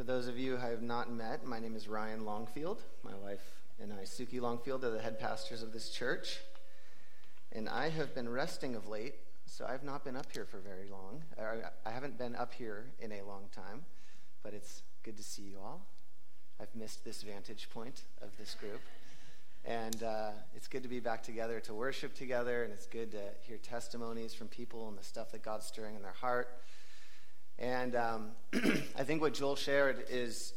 those of you who I have not met, my name is Ryan Longfield. My wife and I, Suki Longfield, are the head pastors of this church. And I have been resting of late, so I've not been up here for very long. I haven't been up here in a long time, but it's good to see you all. I've missed this vantage point of this group. And it's good to be back together to worship together, and it's good to hear testimonies from people and the stuff that God's stirring in their heart. And I think what Joel shared is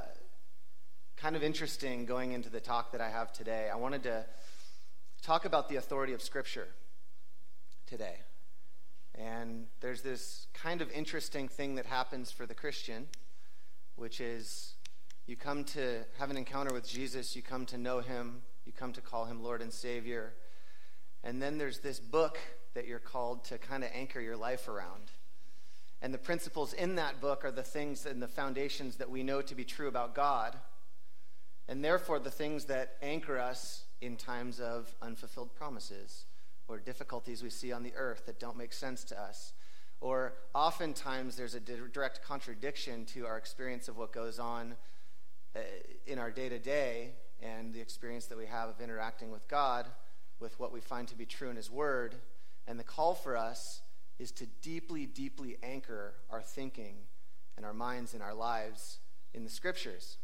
kind of interesting going into the talk that I have today. I wanted to talk about the authority of Scripture today. And there's this kind of interesting thing that happens for the Christian, which is you come to have an encounter with Jesus, you come to know him, you come to call him Lord and Savior, and then there's this book that you're called to kind of anchor your life around. And the principles in that book are the things and the foundations that we know to be true about God, and therefore the things that anchor us in times of unfulfilled promises or difficulties we see on the earth that don't make sense to us. Or oftentimes there's a direct contradiction to our experience of what goes on in our day-to-day and the experience that we have of interacting with God with what we find to be true in his word. And the call for us is to deeply, deeply anchor our thinking and our minds and our lives in the Scriptures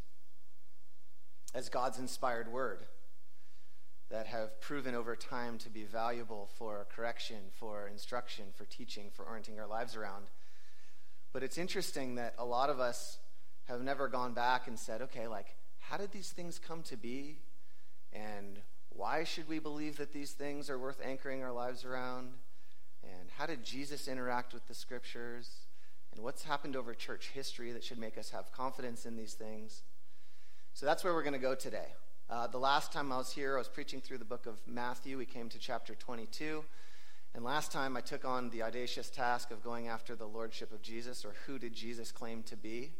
as God's inspired word that have proven over time to be valuable for correction, for instruction, for teaching, for orienting our lives around. But it's interesting that a lot of us have never gone back and said, okay, how did these things come to be? And why should we believe that these things are worth anchoring our lives around? And how did Jesus interact with the Scriptures? And what's happened over church history that should make us have confidence in these things? So that's where we're going to go today. The last time I was here, I was preaching through the book of Matthew. We came to chapter 22. And last time I took on the audacious task of going after the lordship of Jesus, or who did Jesus claim to be?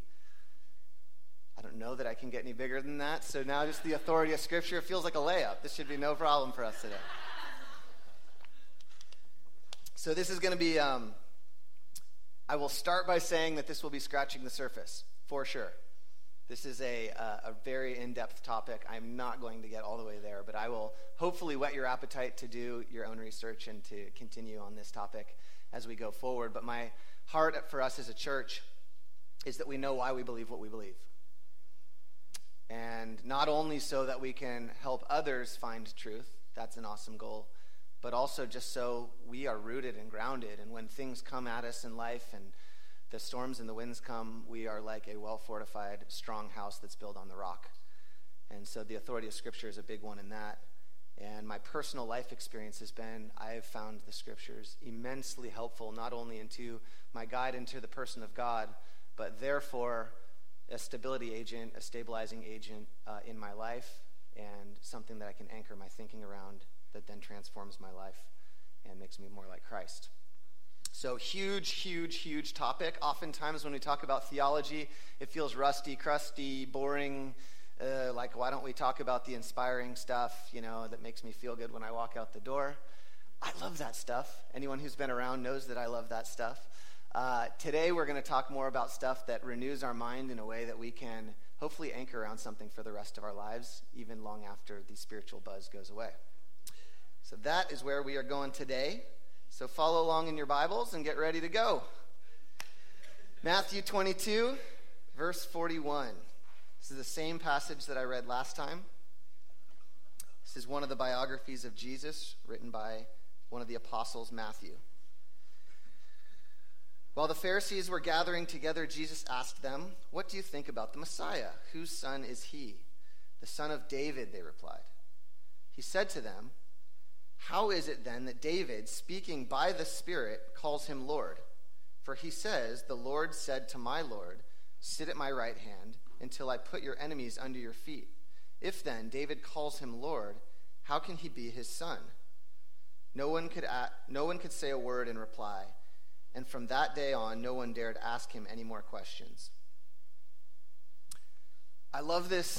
I don't know that I can get any bigger than that. So now just the authority of Scripture feels like a layup. This should be no problem for us today. So this is going to be, I will start by saying that this will be scratching the surface, for sure. This is a very in-depth topic. I'm not going to get all the way there, but I will hopefully whet your appetite to do your own research and to continue on this topic as we go forward. But my heart for us as a church is that we know why we believe what we believe. And not only so that we can help others find truth, that's an awesome goal, but also just so we are rooted and grounded. And when things come at us in life and the storms and the winds come, we are like a well-fortified, strong house that's built on the rock. And so the authority of Scripture is a big one in that. And my personal life experience has been, I have found the Scriptures immensely helpful, not only into my guide into the person of God, but therefore a stability agent, a stabilizing agent in my life, and something that I can anchor my thinking around that then transforms my life and makes me more like Christ. So huge, huge, huge topic. Oftentimes when we talk about theology, it feels rusty, crusty, boring. Why don't we talk about the inspiring stuff, that makes me feel good when I walk out the door? I love that stuff. Anyone who's been around knows that I love that stuff. Today we're going to talk more about stuff that renews our mind in a way that we can hopefully anchor around something for the rest of our lives, even long after the spiritual buzz goes away. So that is where we are going today. So follow along in your Bibles and get ready to go. Matthew 22, verse 41. This is the same passage that I read last time. This is one of the biographies of Jesus written by one of the apostles, Matthew. While the Pharisees were gathering together, Jesus asked them, "What do you think about the Messiah? Whose son is he?" "The son of David," they replied. He said to them, "How is it then that David, speaking by the Spirit, calls him Lord? For he says, 'The Lord said to my Lord, sit at my right hand until I put your enemies under your feet.' If then David calls him Lord, how can he be his son?" No one could say a word in reply. And from that day on, no one dared ask him any more questions. I love this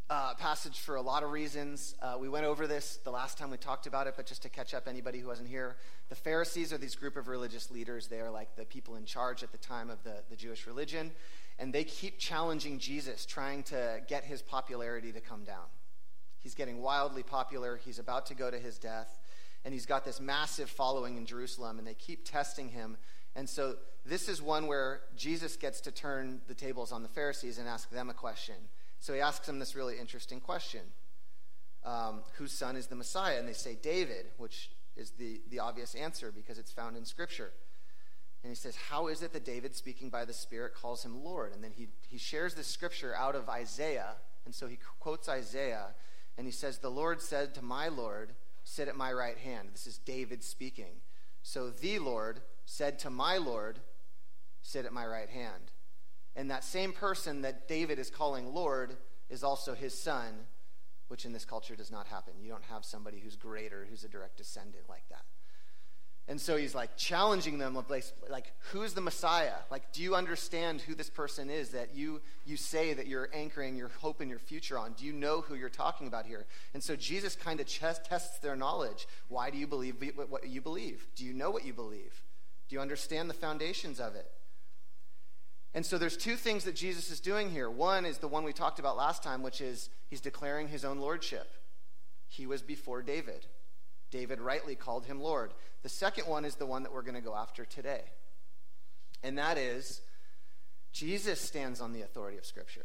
passage for a lot of reasons. We went over this the last time we talked about it, but just to catch up anybody who wasn't here, the Pharisees are these group of religious leaders. They are like the people in charge at the time of the Jewish religion, and they keep challenging Jesus, trying to get his popularity to come down. He's getting wildly popular. He's about to go to his death, and he's got this massive following in Jerusalem, and they keep testing him. And so this is one where Jesus gets to turn the tables on the Pharisees and ask them a question. So he asks them this really interesting question. Whose son is the Messiah? And they say David, which is the obvious answer because it's found in Scripture. And he says, how is it that David, speaking by the Spirit, calls him Lord? And then he shares this scripture out of Isaiah. And so he quotes Isaiah, and he says, the Lord said to my Lord, sit at my right hand. This is David speaking. So the Lord said to my Lord, sit at my right hand. And that same person that David is calling Lord is also his son, which in this culture does not happen. You don't have somebody who's greater, who's a direct descendant like that. And so he's like challenging them, like who's the Messiah? Like, do you understand who this person is that you say that you're anchoring your hope and your future on? Do you know who you're talking about here? And so Jesus kind of tests their knowledge. Why do you believe what you believe? Do you know what you believe? Do you understand the foundations of it? And so there's two things that Jesus is doing here. One is the one we talked about last time, which is he's declaring his own lordship. He was before David. David rightly called him Lord. The second one is the one that we're going to go after today. And that is, Jesus stands on the authority of Scripture.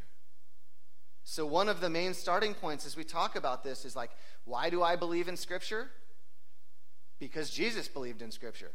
So one of the main starting points as we talk about this is like, why do I believe in Scripture? Because Jesus believed in Scripture.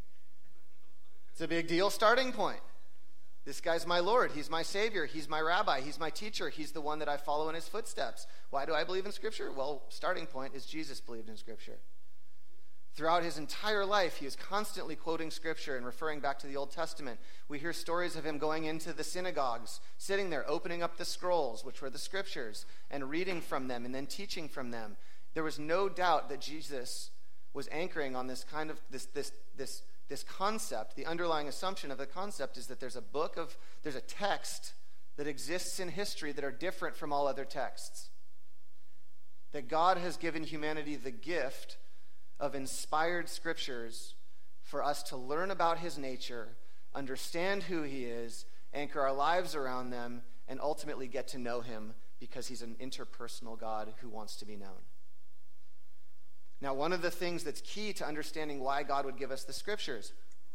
It's a big deal starting point. This guy's my Lord. He's my Savior. He's my rabbi. He's my teacher. He's the one that I follow in his footsteps. Why do I believe in Scripture? Well, starting point is Jesus believed in Scripture. Throughout his entire life, he is constantly quoting Scripture and referring back to the Old Testament. We hear stories of him going into the synagogues, sitting there, opening up the scrolls, which were the Scriptures, and reading from them and then teaching from them. There was no doubt that Jesus was anchoring on this kind of this concept. The underlying assumption of the concept is that there's a text that exists in history that are different from all other texts. That God has given humanity the gift of inspired scriptures for us to learn about his nature, understand who he is, anchor our lives around them, and ultimately get to know him because he's an interpersonal God who wants to be known. Now, one of the things that's key to understanding why God would give us the Scriptures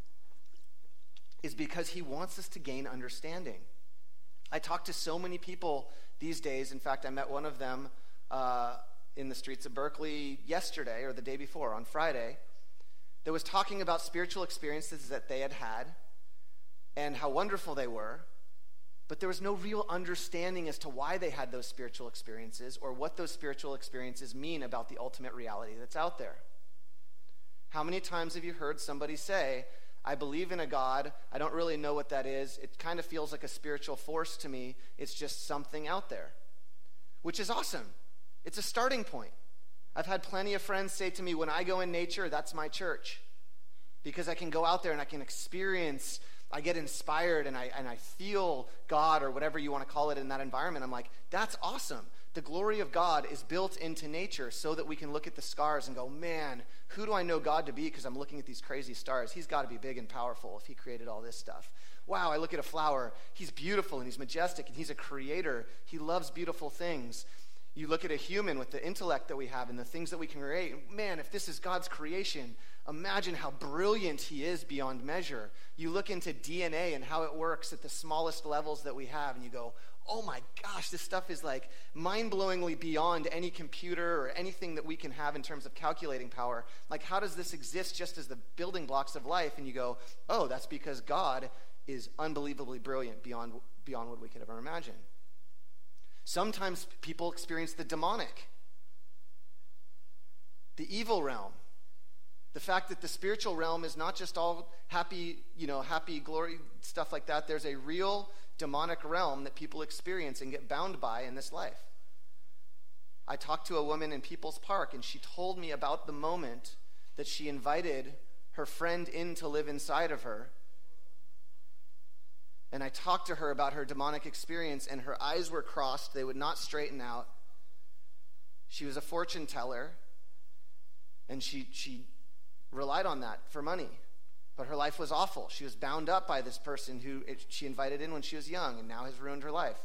is because he wants us to gain understanding. I talk to so many people these days. In fact, I met one of them in the streets of Berkeley yesterday or the day before, on Friday, that was talking about spiritual experiences that they had had and how wonderful they were. But there was no real understanding as to why they had those spiritual experiences or what those spiritual experiences mean about the ultimate reality that's out there. How many times have you heard somebody say, I believe in a God, I don't really know what that is, it kind of feels like a spiritual force to me, it's just something out there, which is awesome. It's a starting point. I've had plenty of friends say to me, when I go in nature, that's my church, because I can go out there and I can experience, I get inspired and I feel God or whatever you want to call it in that environment. I'm like, that's awesome. The glory of God is built into nature so that we can look at the stars and go, man, who do I know God to be because I'm looking at these crazy stars? He's got to be big and powerful if he created all this stuff. Wow, I look at a flower. He's beautiful and he's majestic and he's a creator. He loves beautiful things. You look at a human with the intellect that we have and the things that we can create. Man, if this is God's creation, imagine how brilliant he is beyond measure. You look into DNA and how it works at the smallest levels that we have, and you go, oh my gosh, this stuff is like mind-blowingly beyond any computer or anything that we can have in terms of calculating power. Like, how does this exist just as the building blocks of life? And you go, oh, that's because God is unbelievably brilliant beyond what we could ever imagine. Sometimes people experience the demonic, the evil realm. The fact that the spiritual realm is not just all happy, glory, stuff like that. There's a real demonic realm that people experience and get bound by in this life. I talked to a woman in People's Park, and she told me about the moment that she invited her friend in to live inside of her. And I talked to her about her demonic experience, and her eyes were crossed. They would not straighten out. She was a fortune teller, and she relied on that for money. But her life was awful. She was bound up by this person who she invited in when she was young and now has ruined her life.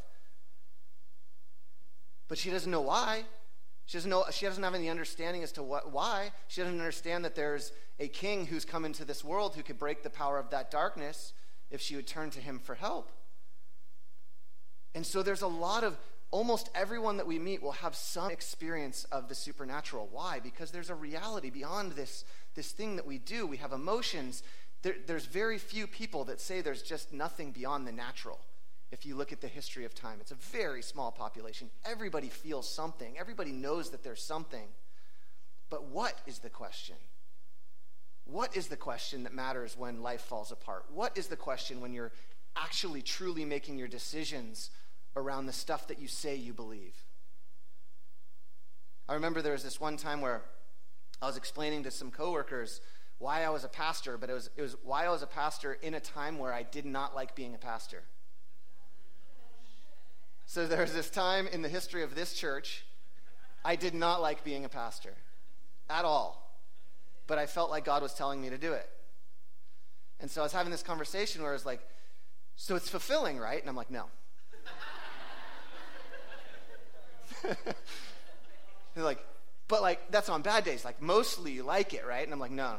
But she doesn't know why. She doesn't have any understanding as to why. She doesn't understand that there's a king who's come into this world who could break the power of that darkness if she would turn to him for help. And so there's a lot of, almost everyone that we meet will have some experience of the supernatural. Why? Because there's a reality beyond this thing that we do. We have emotions. There's very few people that say there's just nothing beyond the natural. If you look at the history of time, it's a very small population. Everybody feels something. Everybody knows that there's something. But what is the question? What is the question that matters when life falls apart? What is the question when you're actually truly making your decisions around the stuff that you say you believe? I remember there was this one time where I was explaining to some coworkers why I was a pastor, but it was why I was a pastor in a time where I did not like being a pastor. So there was this time in the history of this church, I did not like being a pastor at all, but I felt like God was telling me to do it. And so I was having this conversation where I was like, so it's fulfilling, right? And I'm like, no. They're like, but like, that's on bad days. Like, mostly you like it, right? And I'm like, no.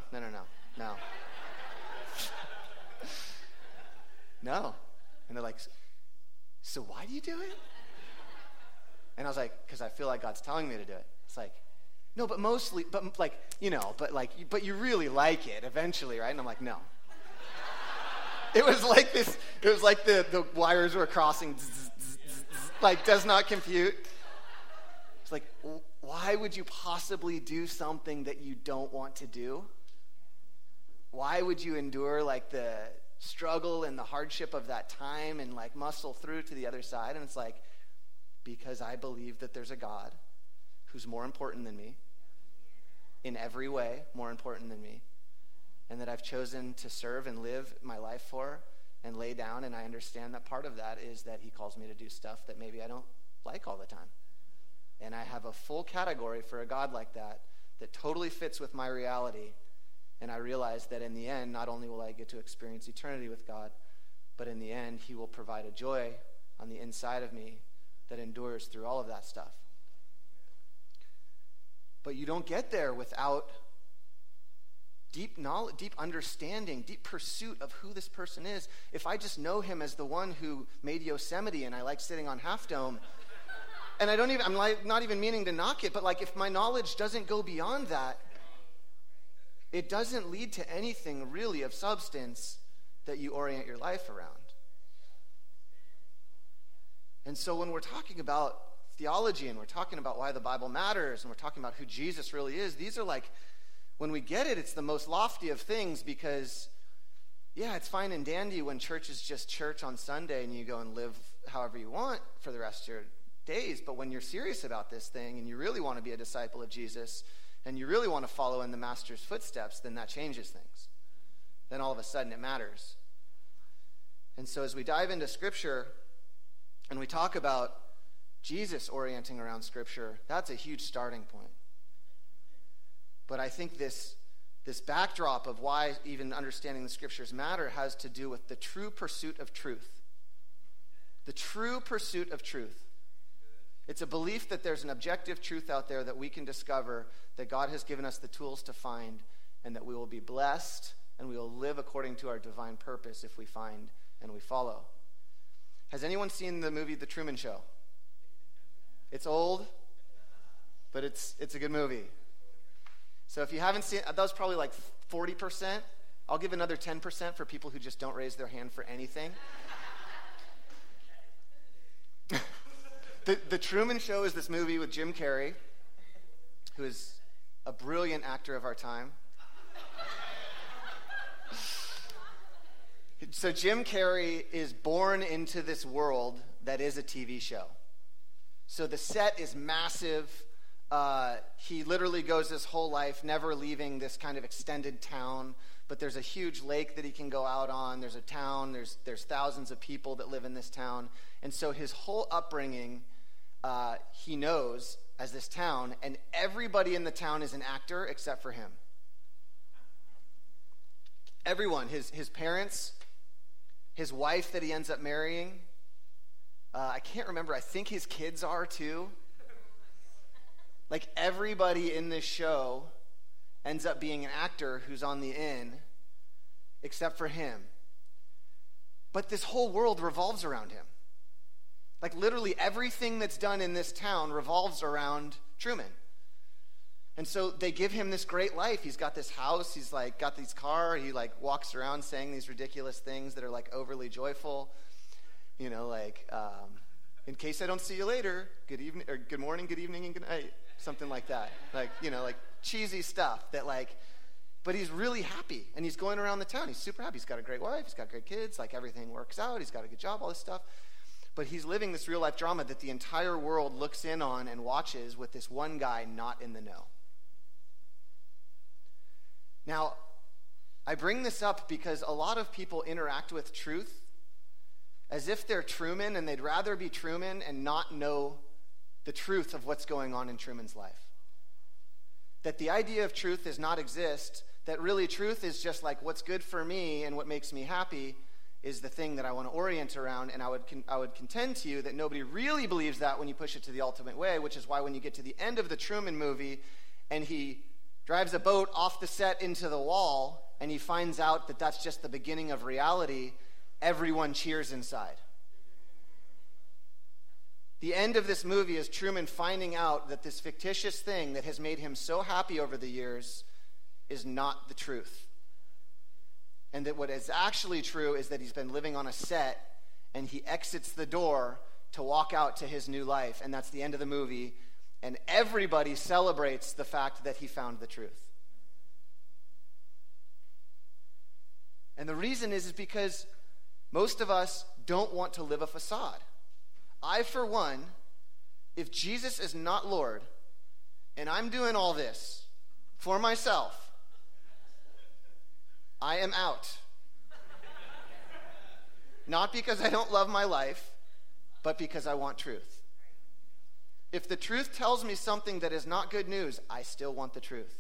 No. And they're like, so why do you do it? And I was like, because I feel like God's telling me to do it. It's like, no, but mostly, but like, but you really like it eventually, right? And I'm like, no. It was like this, it was like the wires were crossing, like does not compute. It's like, why would you possibly do something that you don't want to do? Why would you endure like the struggle and the hardship of that time and like muscle through to the other side? And it's like, because I believe that there's a God who's more important than me, in every way more important than me, and that I've chosen to serve and live my life for and lay down, and I understand that part of that is that he calls me to do stuff that maybe I don't like all the time. And I have a full category for a God like that totally fits with my reality. And I realize that in the end, not only will I get to experience eternity with God, but in the end, he will provide a joy on the inside of me that endures through all of that stuff. But you don't get there without deep knowledge, deep understanding, deep pursuit of who this person is. If I just know him as the one who made Yosemite and I like sitting on Half Dome, and I'm like not even meaning to knock it, but like if my knowledge doesn't go beyond that, it doesn't lead to anything really of substance that you orient your life around. And so when we're talking about theology and we're talking about why the Bible matters and we're talking about who Jesus really is, these are like, when we get it, it's the most lofty of things because, yeah, it's fine and dandy when church is just church on Sunday and you go and live however you want for the rest of your days. But when you're serious about this thing and you really want to be a disciple of Jesus and you really want to follow in the Master's footsteps, then that changes things. Then all of a sudden it matters. And so as we dive into Scripture and we talk about Jesus orienting around Scripture, that's a huge starting point. But I think this backdrop of why even understanding the Scriptures matter has to do with the true pursuit of truth. The true pursuit of truth. It's a belief that there's an objective truth out there that we can discover, that God has given us the tools to find, and that we will be blessed and we will live according to our divine purpose if we find and we follow. Has anyone seen the movie The Truman Show? It's old, but it's a good movie. So if you haven't seen it, that was probably like 40%. I'll give another 10% for people who just don't raise their hand for anything. The Truman Show is this movie with Jim Carrey, who is a brilliant actor of our time. So Jim Carrey is born into this world that is a TV show. So the set is massive. He literally goes his whole life never leaving this kind of extended town, but there's a huge lake that he can go out on. There's a town. There's thousands of people that live in this town. And so his whole upbringing, he knows as this town, and everybody in the town is an actor except for him. Everyone, his parents, his wife that he ends up marrying. I can't remember. I think his kids are too. Like everybody in this show ends up being an actor who's on the in, except for him. But this whole world revolves around him. Like literally everything that's done in this town revolves around Truman. And so they give him this great life. He's got this house. He's like got this car. He like walks around saying these ridiculous things that are like overly joyful. You know, like, in case I don't see you later, good evening, or good morning, good evening, and good night. Something like that. Like, you know, like cheesy stuff that like, but he's really happy. And he's going around the town. He's super happy. He's got a great wife. He's got great kids. Like everything works out. He's got a good job, all this stuff. But he's living this real life drama that the entire world looks in on and watches with this one guy not in the know. Now, I bring this up because a lot of people interact with truth as if they're Truman and they'd rather be Truman and not know the truth of what's going on in Truman's life. That the idea of truth does not exist, that really truth is just like what's good for me and what makes me happy is the thing that I want to orient around, and I would contend to you that nobody really believes that when you push it to the ultimate way, which is why when you get to the end of the Truman movie and he drives a boat off the set into the wall and he finds out that that's just the beginning of reality, everyone cheers inside. The end of this movie is Truman finding out that this fictitious thing that has made him so happy over the years is not the truth. And that what is actually true is that he's been living on a set and he exits the door to walk out to his new life. And that's the end of the movie. And everybody celebrates the fact that he found the truth. And the reason is because most of us don't want to live a facade. I, for one, if Jesus is not Lord, and I'm doing all this for myself, I am out. Not because I don't love my life, but because I want truth. If the truth tells me something that is not good news, I still want the truth.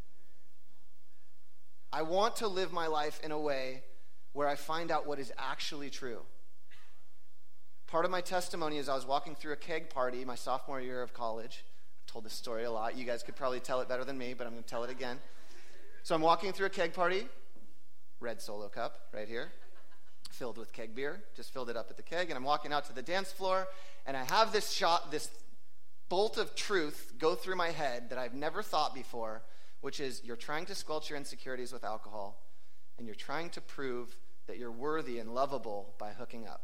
I want to live my life in a way where I find out what is actually true. Part of my testimony is I was walking through a keg party my sophomore year of college. I've told this story a lot. You guys could probably tell it better than me, but I'm going to tell it again. So I'm walking through a keg party, red Solo cup right here, filled with keg beer. Just filled it up at the keg, and I'm walking out to the dance floor, and I have this shot, this bolt of truth go through my head that I've never thought before, which is you're trying to squelch your insecurities with alcohol, and you're trying to prove that you're worthy and lovable by hooking up.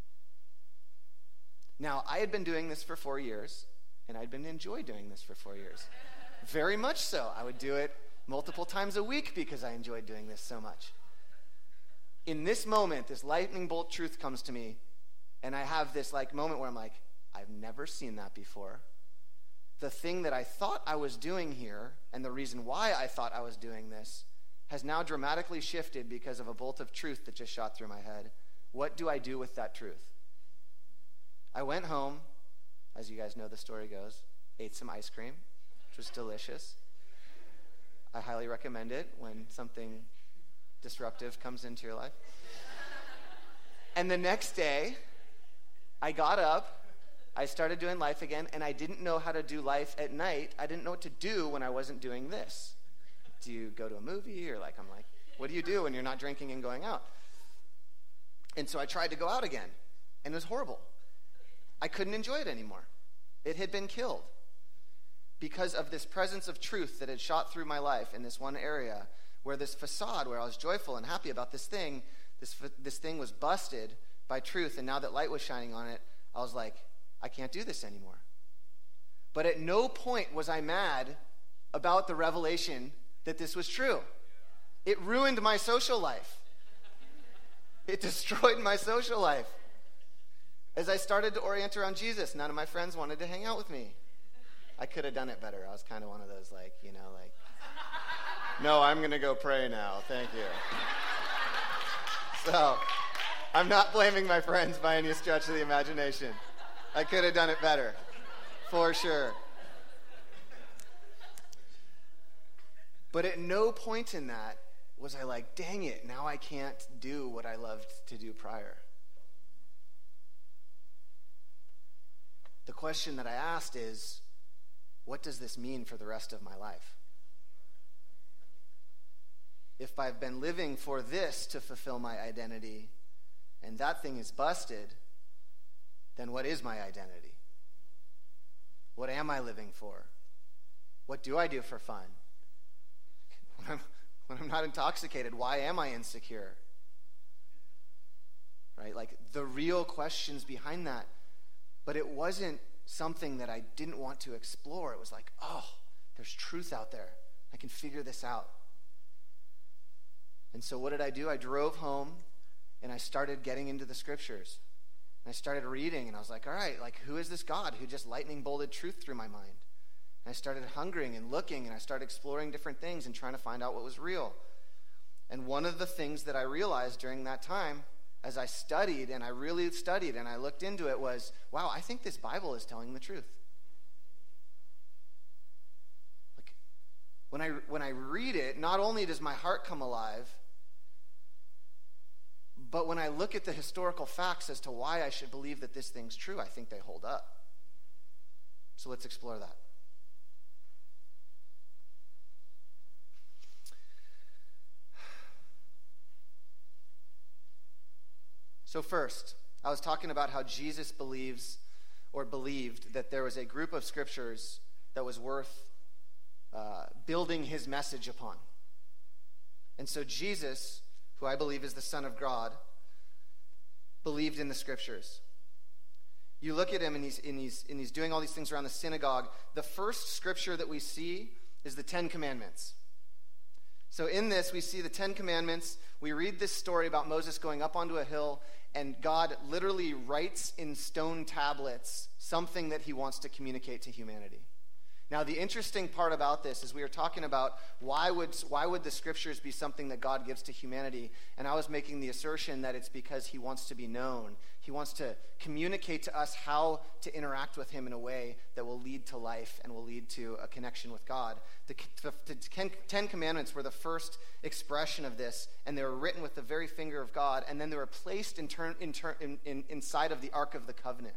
Now, I had been doing this for 4 years, and I'd been enjoying doing this for 4 years. Very much so. I would do it multiple times a week because I enjoyed doing this so much. In this moment, this lightning bolt truth comes to me, and I have this like moment where I'm like, I've never seen that before. The thing that I thought I was doing here, and the reason why I thought I was doing this, has now dramatically shifted because of a bolt of truth that just shot through my head. What do I do with that truth? I went home, as you guys know the story goes, ate some ice cream, which was delicious. I highly recommend it when something disruptive comes into your life. And the next day, I got up, I started doing life again, and I didn't know how to do life at night. I didn't know what to do when I wasn't doing this. Do you go to a movie? Or I'm like, what do you do when you're not drinking and going out? And so I tried to go out again, and it was horrible. I couldn't enjoy it anymore. It had been killed because of this presence of truth that had shot through my life in this one area where this facade, where I was joyful and happy about this thing, this thing was busted by truth, and now that light was shining on it, I was like, I can't do this anymore. But at no point was I mad about the revelation that this was true. It ruined my social life. It destroyed my social life. As I started to orient around Jesus, none of my friends wanted to hang out with me. I could have done it better. I was kind of one of those, no, I'm going to go pray now. Thank you. So, I'm not blaming my friends by any stretch of the imagination. I could have done it better, for sure. But at no point in that was I like, dang it, now I can't do what I loved to do prior. The question that I asked is, what does this mean for the rest of my life? If I've been living for this to fulfill my identity, and that thing is busted, then what is my identity? What am I living for? What do I do for fun? When I'm not intoxicated, why am I insecure? Right? Like the real questions behind that. But it wasn't something that I didn't want to explore. It was like, oh, there's truth out there. I can figure this out. And so what did I do? I drove home and I started getting into the scriptures. And I started reading and I was like, all right, like who is this God who just lightning bolted truth through my mind? And I started hungering and looking and I started exploring different things and trying to find out what was real. And one of the things that I realized during that time, as I studied and I really studied and I looked into it, was, wow, I think this Bible is telling the truth. Like when I read it, not only does my heart come alive, but when I look at the historical facts as to why I should believe that this thing's true, I think they hold up. So let's explore that. So first, I was talking about how Jesus believed that there was a group of scriptures that was worth building his message upon. And so Jesus, who I believe is the Son of God, believed in the scriptures. You look at him and he's doing all these things around the synagogue. The first scripture that we see is the Ten Commandments. So in this, we see the Ten Commandments. We read this story about Moses going up onto a hill, and God literally writes in stone tablets something that he wants to communicate to humanity. Now, the interesting part about this is we are talking about why would the scriptures be something that God gives to humanity? And I was making the assertion that it's because he wants to be known. He wants to communicate to us how to interact with him in a way that will lead to life and will lead to a connection with God. The Ten Commandments were the first expression of this, and they were written with the very finger of God, and then they were placed inside of the Ark of the Covenant.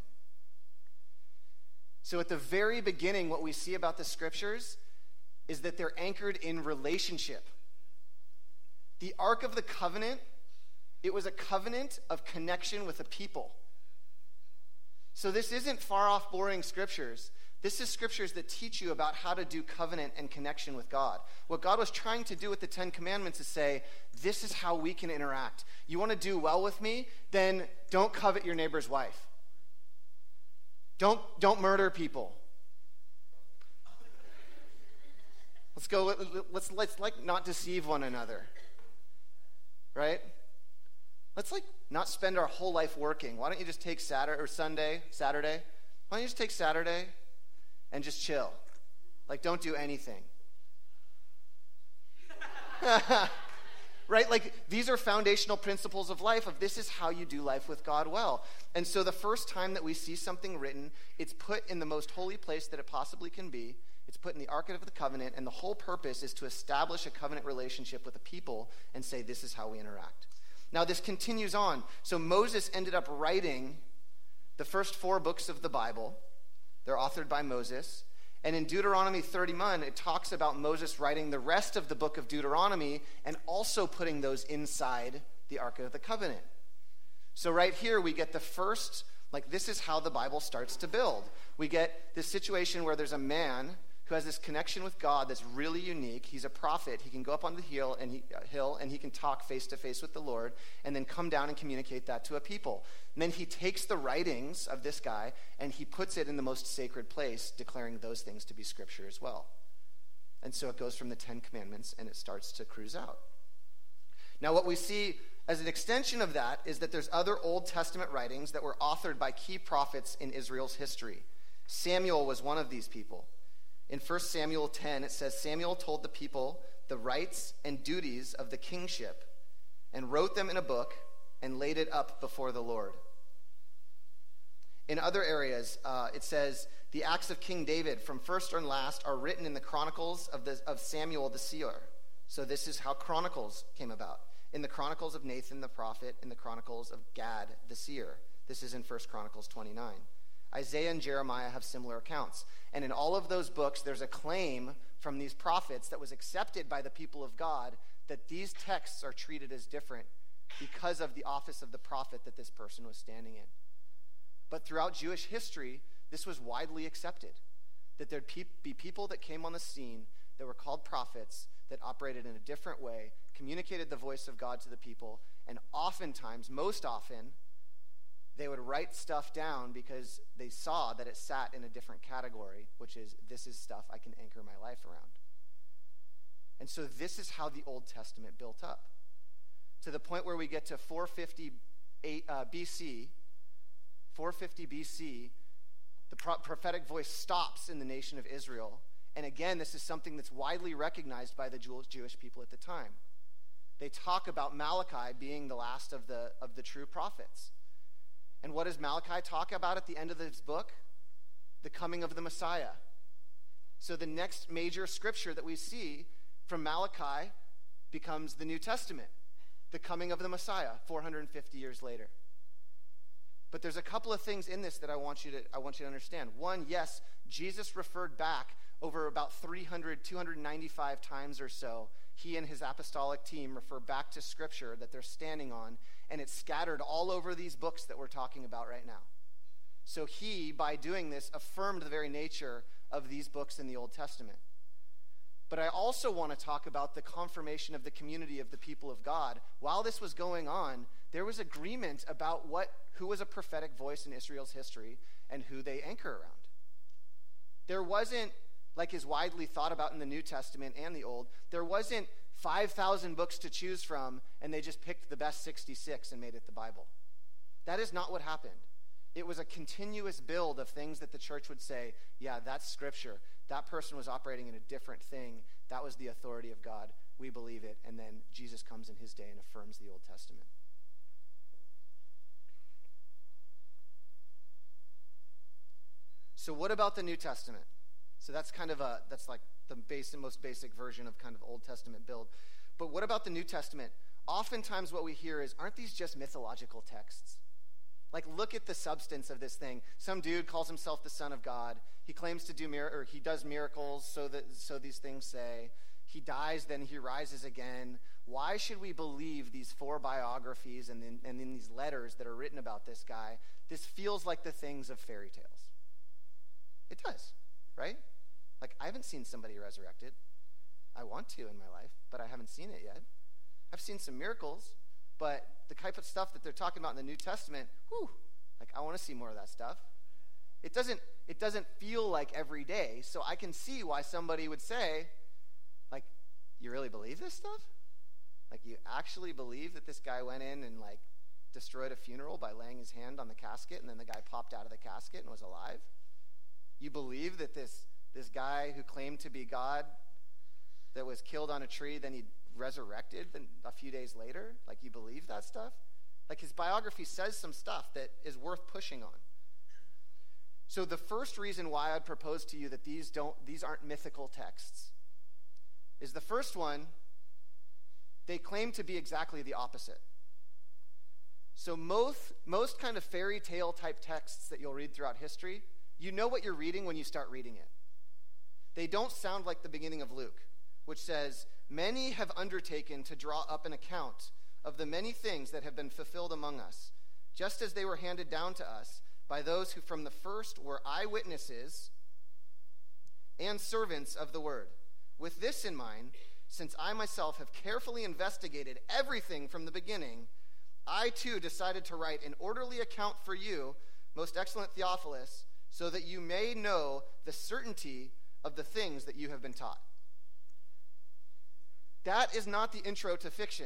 So at the very beginning, what we see about the scriptures is that they're anchored in relationship. The Ark of the Covenant, it was a covenant of connection with a people. So this isn't far off, boring scriptures. This is scriptures that teach you about how to do covenant and connection with God. What God was trying to do with the Ten Commandments is say, this is how we can interact. You want to do well with me? Then don't covet your neighbor's wife. Don't murder people. Let's like not deceive one another. Right? Let's like not spend our whole life working. Why don't you just take Saturday? Why don't you just take Saturday and just chill? Like don't do anything. Right? Like these are foundational principles of life, of this is how you do life with God well. And so the first time that we see something written, it's put in the most holy place that it possibly can be. It's put in the Ark of the Covenant, and the whole purpose is to establish a covenant relationship with the people and say this is how we interact. Now this continues on. So Moses ended up writing the first 4 books of the Bible. They're authored by Moses. And in Deuteronomy 31, it talks about Moses writing the rest of the book of Deuteronomy and also putting those inside the Ark of the Covenant. So right here we get the first, like this is how the Bible starts to build. We get this situation where there's a man who has this connection with God that's really unique. He's a prophet. He can go up on the hill and he can talk face to face with the Lord and then come down and communicate that to a people. And then he takes the writings of this guy and he puts it in the most sacred place, declaring those things to be scripture as well. And so it goes from the 10 Commandments and it starts to cruise out. Now what we see as an extension of that is that there's other Old Testament writings that were authored by key prophets in Israel's history. Samuel was one of these people. In 1 Samuel 10, it says, Samuel told the people the rights and duties of the kingship and wrote them in a book and laid it up before the Lord. In other areas, it says the acts of King David from first and last are written in the chronicles of Samuel the seer. So this is how Chronicles came about. In the Chronicles of Nathan the prophet, in the Chronicles of Gad the seer. This is in 1 Chronicles 29. Isaiah and Jeremiah have similar accounts. And in all of those books, there's a claim from these prophets that was accepted by the people of God that these texts are treated as different because of the office of the prophet that this person was standing in. But throughout Jewish history, this was widely accepted, that there'd be people that came on the scene that were called prophets that operated in a different way, communicated the voice of God to the people, and oftentimes, most often, they would write stuff down because they saw that it sat in a different category, which is, this is stuff I can anchor my life around. And so this is how the Old Testament built up, to the point where we get to 450 BC. 450 BC, the prophetic voice stops in the nation of Israel. And again, this is something that's widely recognized by the Jewish people at the time. They talk about Malachi being the last of the true prophets. And what does Malachi talk about at the end of this book? The coming of the Messiah. So the next major scripture that we see from Malachi becomes the New Testament, the coming of the Messiah 450 years later. But there's a couple of things in this that I want you to understand. One, yes, Jesus referred back over about 295 times or so. He and his apostolic team refer back to Scripture that they're standing on, and it's scattered all over these books that we're talking about right now. So he, by doing this, affirmed the very nature of these books in the Old Testament. But I also want to talk about the confirmation of the community of the people of God. While this was going on, there was agreement about who was a prophetic voice in Israel's history and who they anchor around. There wasn't, like is widely thought about in the New Testament and the Old, there wasn't 5,000 books to choose from and they just picked the best 66 and made it the Bible. That is not what happened. It was a continuous build of things that the church would say, yeah, that's Scripture. That person was operating in a different thing. That was the authority of God. We believe it. And then Jesus comes in his day and affirms the Old Testament. So what about the New Testament? So that's like the most basic version of kind of Old Testament build. But what about the New Testament? Oftentimes what we hear is, aren't these just mythological texts? Like, look at the substance of this thing. Some dude calls himself the Son of God. He claims to do he does miracles, so these things say. He dies, then he rises again. Why should we believe these 4 biographies and then these letters that are written about this guy? This feels like the things of fairy tales. It does, right? Like, I haven't seen somebody resurrected. I want to in my life, but I haven't seen it yet. I've seen some miracles, but the type of stuff that they're talking about in the New Testament, like, I want to see more of that stuff. It doesn't feel like every day, so I can see why somebody would say, like, you really believe this stuff? Like, you actually believe that this guy went in and, like, destroyed a funeral by laying his hand on the casket, and then the guy popped out of the casket and was alive? You believe that this guy who claimed to be God that was killed on a tree, then he resurrected a few days later? Like, you believe that stuff? Like, his biography says some stuff that is worth pushing on. So the first reason why I'd propose to you that these aren't mythical texts is the first one, they claim to be exactly the opposite. So most kind of fairy tale type texts that you'll read throughout history, you know what you're reading when you start reading it. They don't sound like the beginning of Luke, which says, many have undertaken to draw up an account of the many things that have been fulfilled among us, just as they were handed down to us by those who from the first were eyewitnesses and servants of the word. With this in mind, since I myself have carefully investigated everything from the beginning, I too decided to write an orderly account for you, most excellent Theophilus, so that you may know the certainty of the things that you have been taught. That is not the intro to fiction.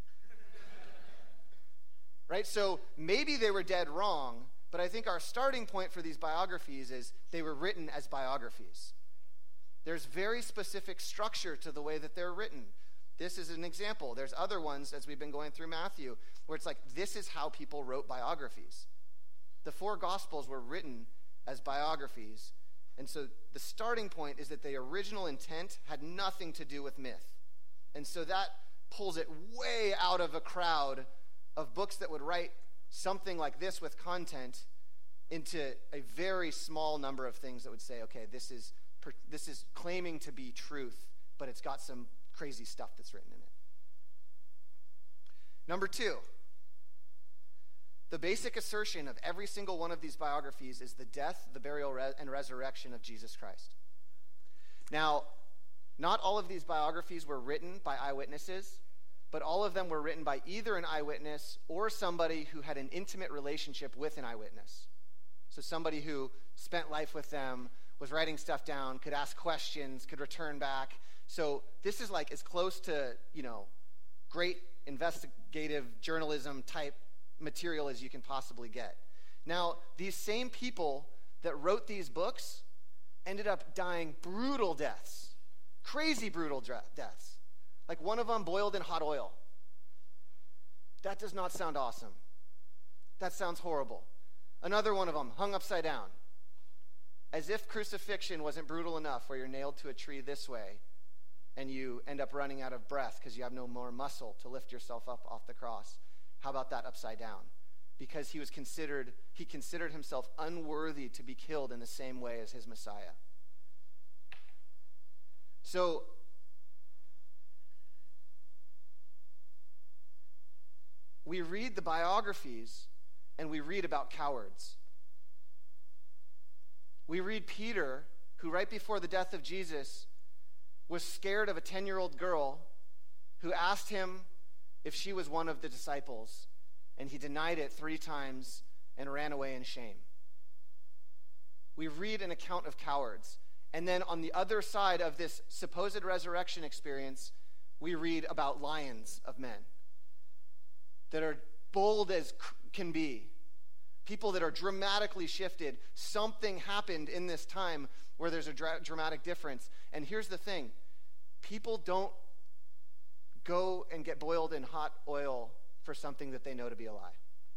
Right? So maybe they were dead wrong, but I think our starting point for these biographies is they were written as biographies. There's very specific structure to the way that they're written. This is an example. There's other ones, as we've been going through Matthew, where it's like, this is how people wrote biographies. The 4 Gospels were written as biographies, And so the starting point is that the original intent had nothing to do with myth. And so that pulls it way out of a crowd of books that would write something like this with content into a very small number of things that would say, okay, this is claiming to be truth, but it's got some crazy stuff that's written in it. Number 2, the basic assertion of every single one of these biographies is the death, the burial, and resurrection of Jesus Christ. Now, not all of these biographies were written by eyewitnesses, but all of them were written by either an eyewitness or somebody who had an intimate relationship with an eyewitness. So somebody who spent life with them, was writing stuff down, could ask questions, could return back. So this is like as close to, great investigative journalism type material as you can possibly get. Now, these same people that wrote these books ended up dying brutal deaths, crazy brutal deaths. Like one of them boiled in hot oil. That does not sound awesome. That sounds horrible. Another one of them hung upside down. As if crucifixion wasn't brutal enough, where you're nailed to a tree this way and you end up running out of breath because you have no more muscle to lift yourself up off the cross. How about that upside down? Because he considered himself unworthy to be killed in the same way as his Messiah. So, we read the biographies and we read about cowards. We read Peter, who right before the death of Jesus was scared of a 10-year-old girl who asked him if she was one of the disciples, and he denied it 3 times and ran away in shame. We read an account of cowards. And then on the other side of this supposed resurrection experience, we read about lions of men that are bold as can be. People that are dramatically shifted. Something happened in this time where there's a dramatic difference. And here's the thing. People don't go and get boiled in hot oil for something that they know to be a lie.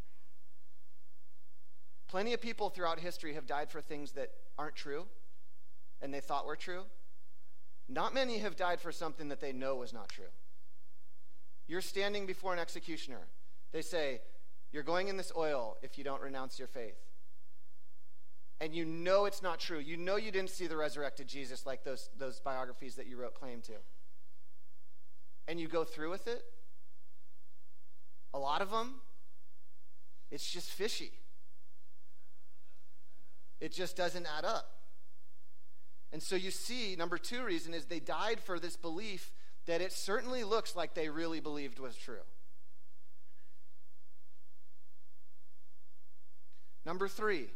Plenty of people throughout history have died for things that aren't true and they thought were true. Not many have died for something that they know was not true. You're standing before an executioner. They say, you're going in this oil if you don't renounce your faith. And you know it's not true. You know you didn't see the resurrected Jesus like those biographies that you wrote claim to. And you go through with it. A lot of them, it's just fishy. It just doesn't add up. And so you see, number 2 reason is they died for this belief that it certainly looks like they really believed was true. Number 3,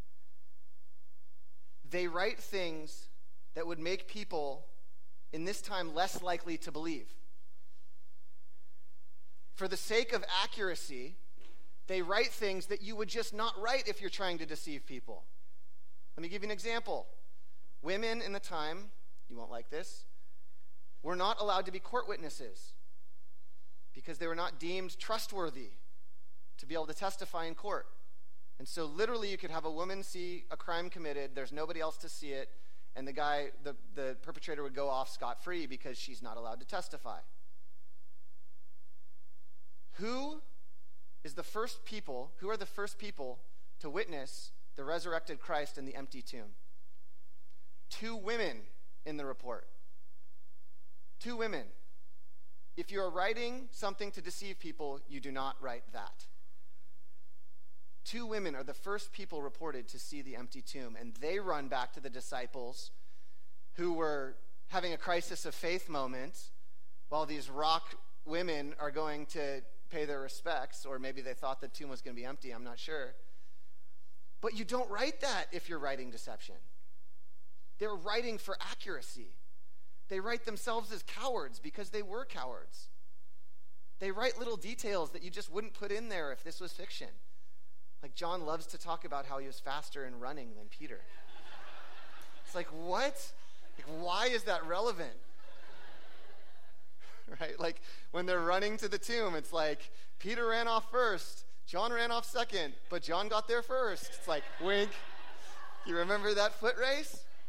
they write things that would make people in this time less likely to believe. For the sake of accuracy, they write things that you would just not write if you're trying to deceive people. Let me give you an example. Women in the time, you won't like this, were not allowed to be court witnesses because they were not deemed trustworthy to be able to testify in court. And so literally you could have a woman see a crime committed, there's nobody else to see it, and the perpetrator would go off scot-free because she's not allowed to testify. Who are the first people to witness the resurrected Christ in the empty tomb? 2 women in the report. 2 women. If you are writing something to deceive people, you do not write that. 2 women are the first people reported to see the empty tomb, and they run back to the disciples who were having a crisis of faith moment while these rock women are going to pay their respects, or maybe they thought the tomb was going to be empty, I'm not sure. But you don't write that if you're writing deception. They're writing for accuracy. They write themselves as cowards because they were cowards. They write little details that you just wouldn't put in there if this was fiction. Like John loves to talk about how he was faster in running than Peter. It's like, what? Like, why is that relevant? Right? Like when they're running to the tomb, it's like Peter ran off first, John ran off second, but John got there first. It's like, wink. You remember that foot race?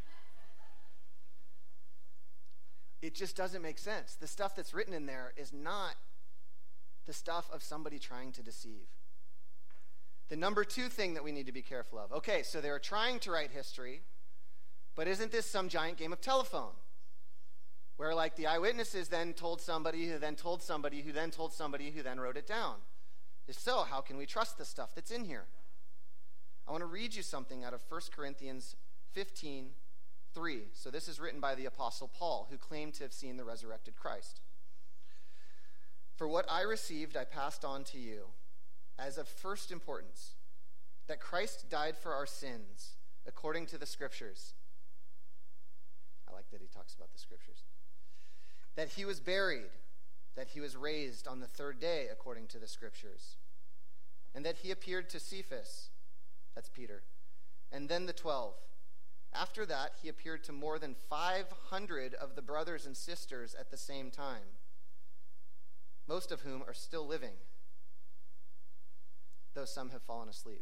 It just doesn't make sense. The stuff that's written in there is not the stuff of somebody trying to deceive. The number 2 thing that we need to be careful of. Okay, so they were trying to write history, but isn't this some giant game of telephone? Where like the eyewitnesses then told somebody who then told somebody who then told somebody who then wrote it down. If so, how can we trust the stuff that's in here? I want to read you something out of 1 Corinthians 15:3. So this is written by the Apostle Paul, who claimed to have seen the resurrected Christ. For what I received, I passed on to you as of first importance, that Christ died for our sins according to the Scriptures. I like that he talks about the Scriptures. That he was buried, that he was raised on the 3rd day according to the Scriptures, and that he appeared to Cephas, that's Peter, and then the 12. After that, he appeared to more than 500 of the brothers and sisters at the same time, most of whom are still living, though some have fallen asleep.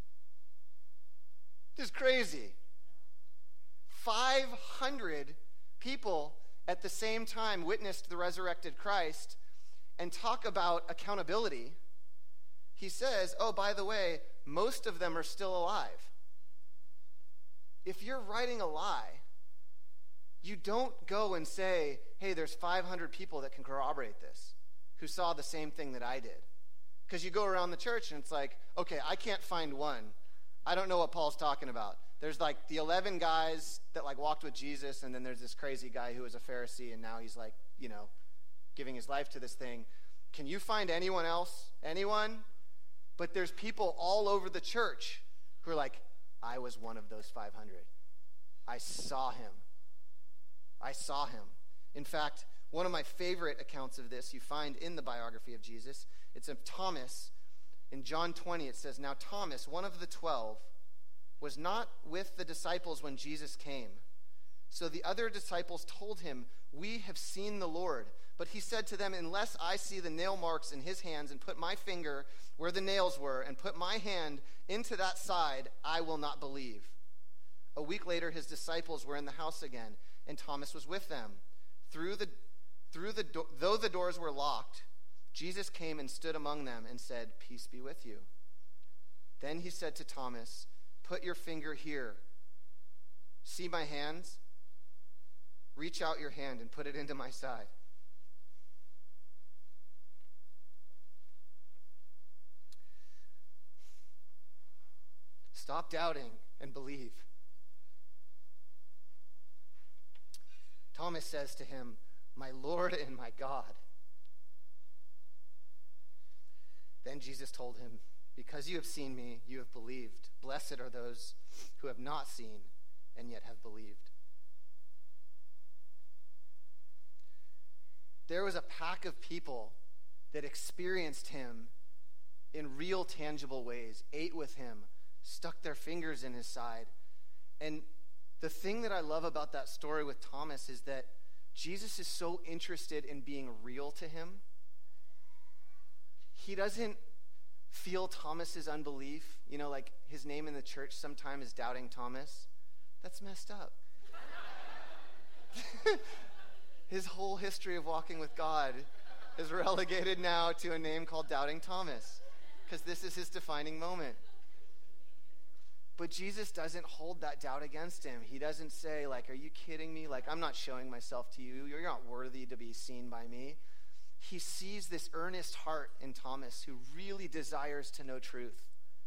This is crazy. 500 people at the same time witnessed the resurrected Christ. And talk about accountability. He says, oh, by the way, most of them are still alive. If you're writing a lie, you don't go and say, hey, there's 500 people that can corroborate this, who saw the same thing that I did. Because you go around the church and it's like, okay, I can't find one. I don't know what Paul's talking about. There's like the 11 guys that like walked with Jesus, and then there's this crazy guy who was a Pharisee, and now he's like, giving his life to this thing. Can you find anyone else? Anyone? But there's people all over the church who are like, I was one of those 500. I saw him. I saw him. In fact, one of my favorite accounts of this you find in the biography of Jesus. It's of Thomas. In John 20, it says, now Thomas, one of the 12, was not with the disciples when Jesus came. So the other disciples told him, we have seen the Lord. But he said to them, unless I see the nail marks in his hands and put my finger where the nails were and put my hand into that side, I will not believe. A week later, his disciples were in the house again, and Thomas was with them. Though the doors were locked, Jesus came and stood among them and said, peace be with you. Then he said to Thomas, put your finger here. See my hands? Reach out your hand and put it into my side. Stop doubting and believe. Thomas says to him, my Lord and my God. Then Jesus told him, because you have seen me, you have believed. Blessed are those who have not seen and yet have believed. There was a pack of people that experienced him in real, tangible ways, ate with him, stuck their fingers in his side. And the thing that I love about that story with Thomas is that Jesus is so interested in being real to him. He doesn't feel Thomas's unbelief. Like his name in the church sometimes is Doubting Thomas. That's messed up. His whole history of walking with God is relegated now to a name called Doubting Thomas, because this is his defining moment. But Jesus doesn't hold that doubt against him. He doesn't say, like, are you kidding me? Like, I'm not showing myself to you. You're not worthy to be seen by me. He sees this earnest heart in Thomas who really desires to know truth.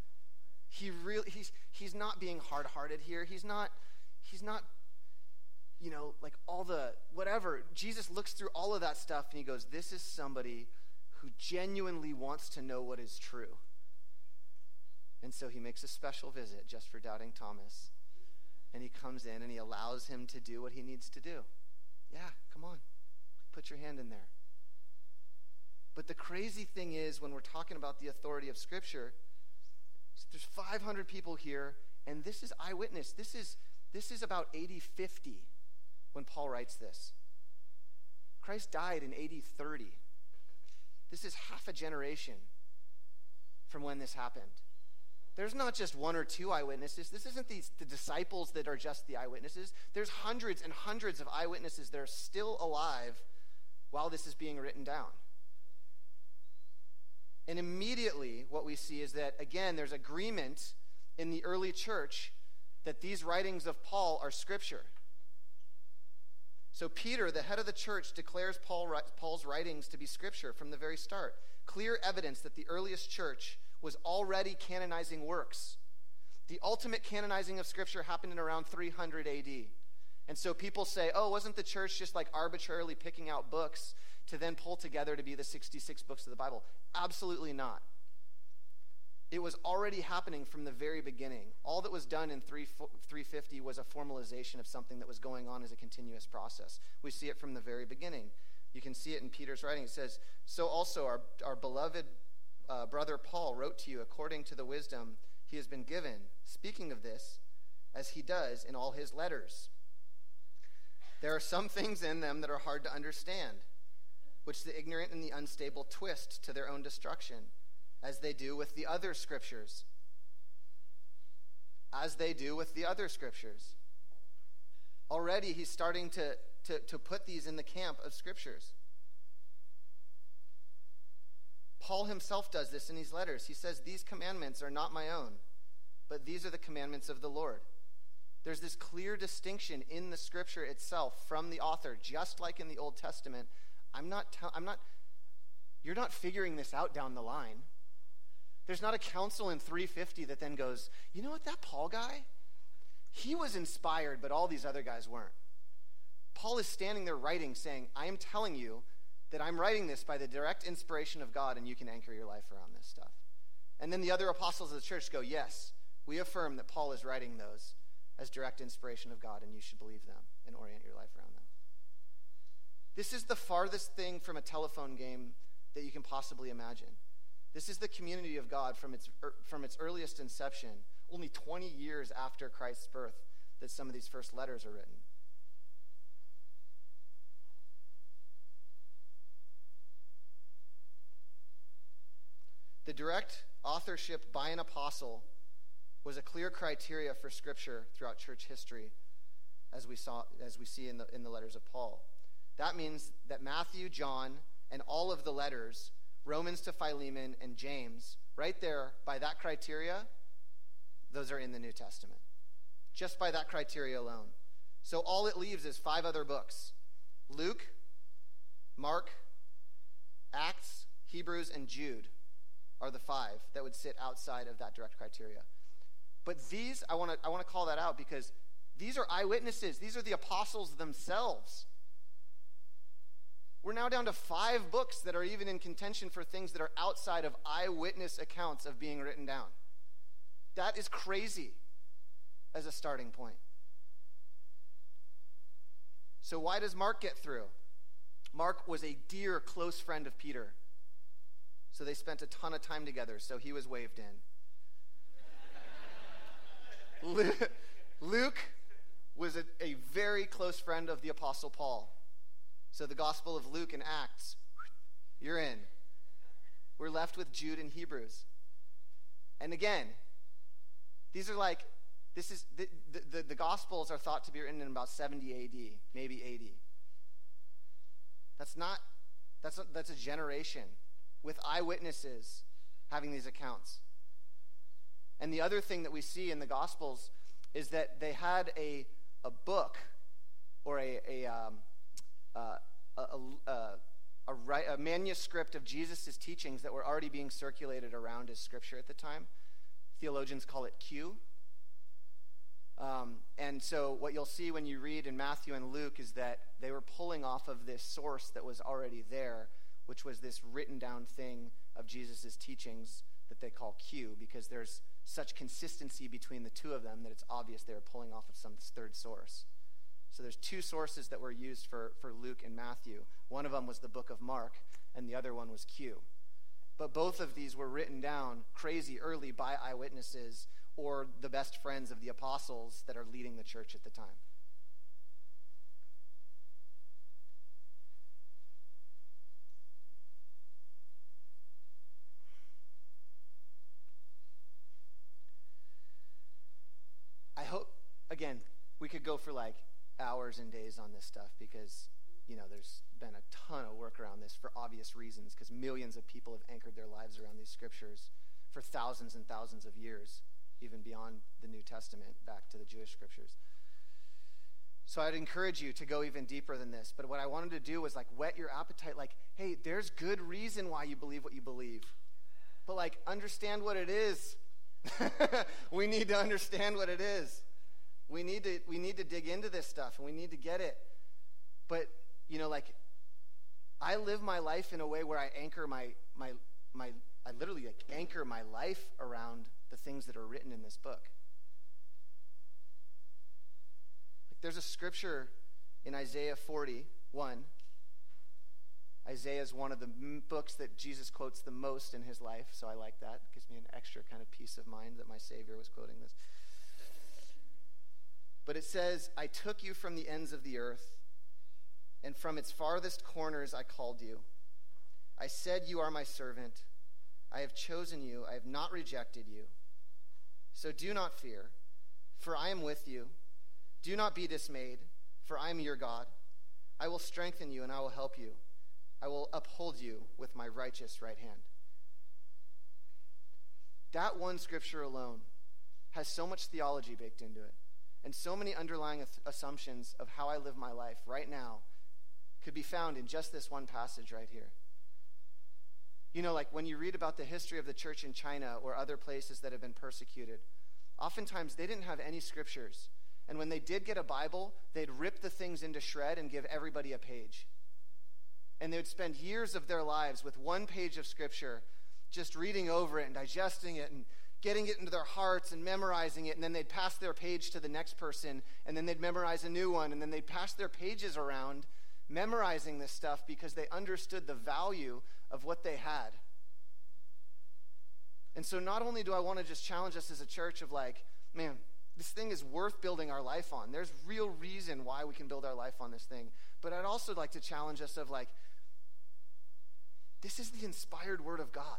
He's not being hard-hearted here. He's not, like all the whatever. Jesus looks through all of that stuff and he goes, this is somebody who genuinely wants to know what is true. And so he makes a special visit just for Doubting Thomas. And he comes in and he allows him to do what he needs to do. Yeah, come on. Put your hand in there. But the crazy thing is, when we're talking about the authority of Scripture, there's 500 people here, and this is eyewitness. This is about AD 50 when Paul writes this. Christ died in AD 30. This is half a generation from when this happened. there's not just one or two eyewitnesses. This isn't the disciples that are just the eyewitnesses. There's hundreds and hundreds of eyewitnesses that are still alive while this is being written down. And immediately what we see is that, again, there's agreement in the early church that these writings of Paul are scripture. So Peter, the head of the church, declares Paul's writings to be scripture from the very start. Clear evidence that the earliest church was already canonizing works. The ultimate canonizing of scripture happened in around 300 AD. And so people say, oh, wasn't the church just like arbitrarily picking out books to then pull together to be the 66 books of the Bible? Absolutely not. It was already happening from the very beginning. All that was done in 350 was a formalization of something that was going on as a continuous process. We see it from the very beginning. You can see it in Peter's writing. It says, so also our beloved brother Paul wrote to you according to the wisdom he has been given, speaking of this, as he does in all his letters. There are some things in them that are hard to understand, which the ignorant and the unstable twist to their own destruction, as they do with the other scriptures. As they do with the other scriptures. Already he's starting to put these in the camp of scriptures. Paul himself does this in his letters. He says, these commandments are not my own, but these are the commandments of the Lord. There's this clear distinction in the scripture itself from the author, just like in the Old Testament. You're not figuring this out down the line. There's not a council in 350 that then goes, you know what, that Paul guy, he was inspired, but all these other guys weren't. Paul is standing there writing, saying, I am telling you that I'm writing this by the direct inspiration of God, and you can anchor your life around this stuff. And then the other apostles of the church go, yes, we affirm that Paul is writing those as direct inspiration of God, and you should believe them and orient your life around them. This is the farthest thing from a telephone game that you can possibly imagine. This is the community of God from its earliest inception, only 20 years after Christ's birth, that some of these first letters are written. The direct authorship by an apostle was a clear criteria for Scripture throughout church history, as we see in the letters of Paul. That means that Matthew, John, and all of the letters, Romans to Philemon and James, right there, by that criteria, those are in the New Testament. Just by that criteria alone. So all it leaves is 5 other books. Luke, Mark, Acts, Hebrews, and Jude are the 5 that would sit outside of that direct criteria. But these, I want to call that out because these are eyewitnesses. These are the apostles themselves. We're now down to 5 books that are even in contention for things that are outside of eyewitness accounts of being written down. That is crazy as a starting point. So why does Mark get through? Mark was a dear close friend of Peter. So they spent a ton of time together, so he was waved in. Luke was a very close friend of the Apostle Paul. So the Gospel of Luke and Acts, you're in. We're left with Jude and Hebrews. And again, these are like, this is the Gospels are thought to be written in about 70 AD, maybe 80. That's a generation with eyewitnesses having these accounts. And the other thing that we see in the Gospels is that they had a book or a manuscript of Jesus' teachings that were already being circulated around as scripture at the time. Theologians call it Q. And so what you'll see when you read in Matthew and Luke is that they were pulling off of this source that was already there, which was this written down thing of Jesus' teachings that they call Q, because there's such consistency between the two of them that it's obvious they were pulling off of some third source. So there's 2 sources that were used for Luke and Matthew. One of them was the book of Mark, and the other one was Q. But both of these were written down crazy early by eyewitnesses or the best friends of the apostles that are leading the church at the time. could go for like hours and days on this stuff because, there's been a ton of work around this for obvious reasons because millions of people have anchored their lives around these scriptures for thousands and thousands of years, even beyond the New Testament, back to the Jewish scriptures. So I'd encourage you to go even deeper than this. But what I wanted to do was like whet your appetite. Like, hey, there's good reason why you believe what you believe. But like, understand what it is. We need to understand what it is. We need to dig into this stuff and we need to get it. But, I live my life in a way where I anchor I literally anchor my life around the things that are written in this book. There's a scripture in Isaiah 41. Isaiah is one of the books that Jesus quotes the most in his life, so I like that. It gives me an extra kind of peace of mind that my Savior was quoting this. But it says, I took you from the ends of the earth, and from its farthest corners I called you. I said, you are my servant. I have chosen you. I have not rejected you. So do not fear, for I am with you. Do not be dismayed, for I am your God. I will strengthen you and I will help you. I will uphold you with my righteous right hand. That one scripture alone has so much theology baked into it and so many underlying assumptions of how I live my life right now could be found in just this one passage right here. Like when you read about the history of the church in China or other places that have been persecuted, oftentimes they didn't have any scriptures. And when they did get a Bible, they'd rip the things into shred and give everybody a page. And they would spend years of their lives with one page of scripture, just reading over it and digesting it and getting it into their hearts and memorizing it. And then they'd pass their page to the next person, and then they'd memorize a new one. And then they'd pass their pages around, memorizing this stuff because they understood the value of what they had. And so not only do I want to just challenge us as a church of like, man, this thing is worth building our life on. There's real reason why we can build our life on this thing. But I'd also like to challenge us of like, this is the inspired word of God.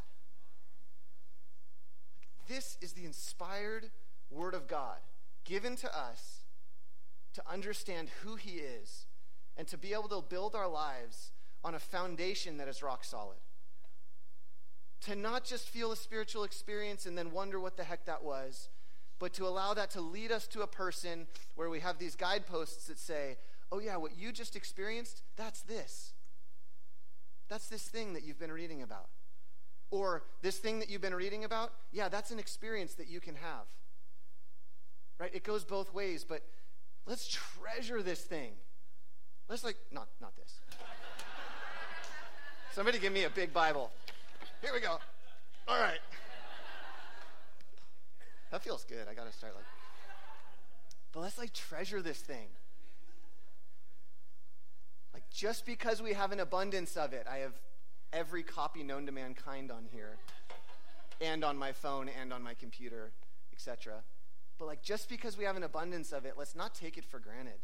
This is the inspired word of God given to us to understand who he is and to be able to build our lives on a foundation that is rock solid. To not just feel a spiritual experience and then wonder what the heck that was, but to allow that to lead us to a person where we have these guideposts that say, oh yeah, what you just experienced, that's this. That's this thing that you've been reading about. Or this thing that you've been reading about, yeah, that's an experience that you can have. Right? It goes both ways, but let's treasure this thing. Let's not this. Somebody give me a big Bible. Here we go. All right. That feels good. I got to start but let's treasure this thing. Just because we have an abundance of it, I have every copy known to mankind on here and on my phone and on my computer, etc. But just because we have an abundance of it, let's not take it for granted.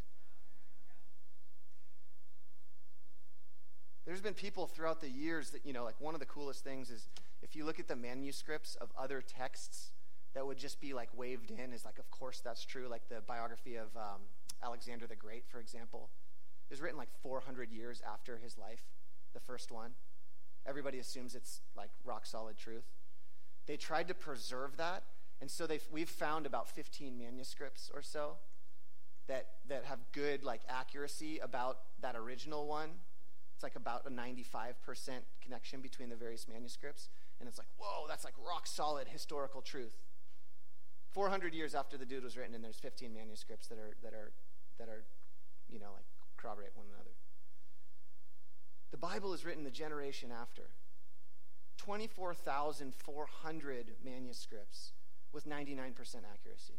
There's been people throughout the years that, one of the coolest things is if you look at the manuscripts of other texts that would just be waved in is of course that's true. The biography of Alexander the Great, for example, is written 400 years after his life, the first one. Everybody assumes it's rock solid truth. They tried to preserve that, and so we've found about 15 manuscripts or so that have good accuracy about that original one. It's about a 95% connection between the various manuscripts, and it's whoa, that's rock solid historical truth. 400 years after the dude was written, and there's 15 manuscripts that are corroborate one another. The Bible is written the generation after. 24,400 manuscripts with 99% accuracy.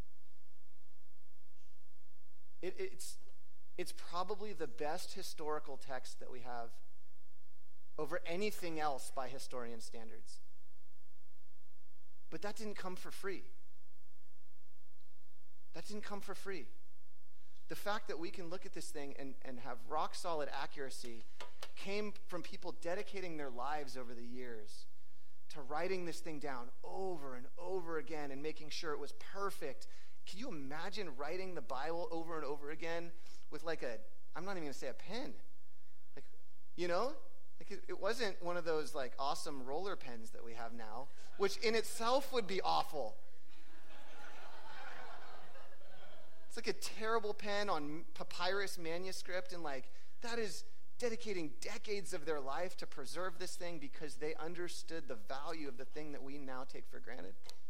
It's probably the best historical text that we have over anything else by historian standards. But that didn't come for free. That didn't come for free. The fact that we can look at this thing and have rock solid accuracy came from people dedicating their lives over the years to writing this thing down over and over again and making sure it was perfect Can you imagine writing the Bible over and over again with I'm not even going to say a pen. It wasn't one of those awesome roller pens that we have now, which in itself would be awful. It's like a terrible pen on papyrus manuscript, and that is dedicating decades of their life to preserve this thing because they understood the value of the thing that we now take for granted.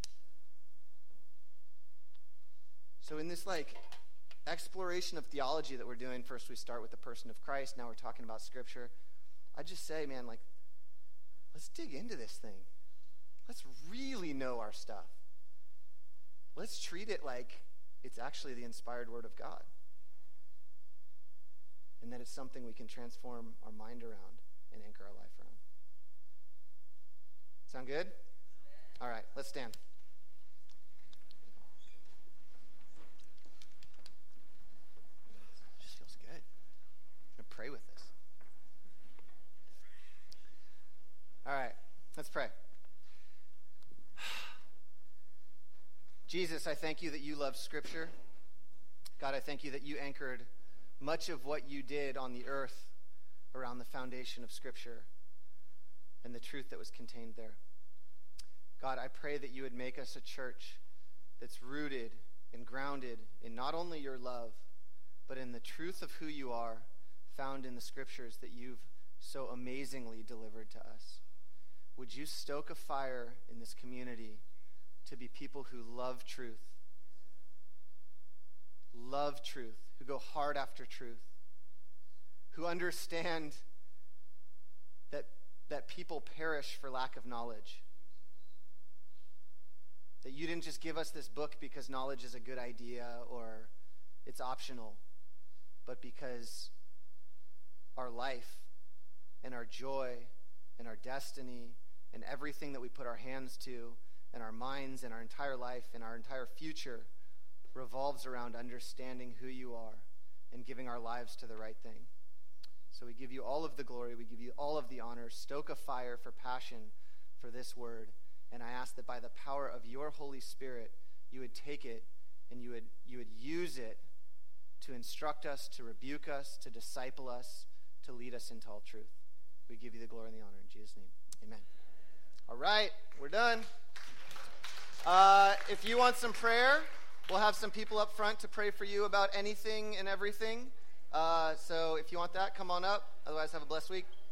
So in this exploration of theology that we're doing, first we start with the person of Christ, now we're talking about Scripture. I just say, man, let's dig into this thing. Let's really know our stuff. Let's treat it like it's actually the inspired Word of God. And that it's something we can transform our mind around and anchor our life around. Sound good? All right, let's stand. Just feels good. I'm going to pray with this. All right, let's pray. Jesus, I thank you that you love Scripture. God, I thank you that you anchored much of what you did on the earth around the foundation of Scripture and the truth that was contained there. God, I pray that you would make us a church that's rooted and grounded in not only your love, but in the truth of who you are found in the Scriptures that you've so amazingly delivered to us. Would you stoke a fire in this community to be people who love truth, who go hard after truth, who understand that people perish for lack of knowledge, that you didn't just give us this book because knowledge is a good idea or it's optional, but because our life and our joy and our destiny and everything that we put our hands to and our minds and our entire life and our entire future revolves around understanding who you are and giving our lives to the right thing. So we give you all of the glory, we give you all of the honor. Stoke a fire for passion for this word, and I ask that by the power of your Holy Spirit, you would take it and you would use it to instruct us, to rebuke us, to disciple us, to lead us into all truth. We give you the glory and the honor in Jesus' name. Amen. All right, we're done. If you want some prayer, we'll have some people up front to pray for you about anything and everything. So if you want that, come on up. Otherwise, have a blessed week.